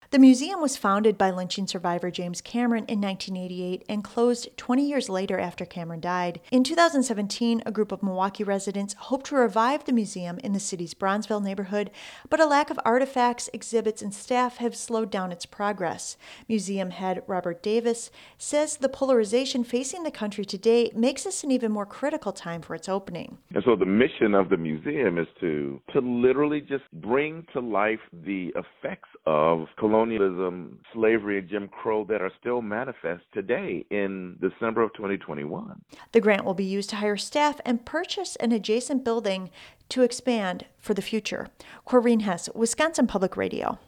The museum was founded by lynching survivor James Cameron in 1988 and closed 20 years later after Cameron died. In 2017, a group of Milwaukee residents hoped to revive the museum in the city's Bronzeville neighborhood, but a lack of artifacts, exhibits, and staff have slowed down its progress. Museum head Robert Davis says the polarization facing the country today makes this an even more critical time for its opening. And so the mission of the museum is to literally just bring to life the effects of colonialism, slavery, and Jim Crow that are still manifest today in December of 2021. The grant will be used to hire staff and purchase an adjacent building to expand for the future. Corrine Hess, Wisconsin Public Radio.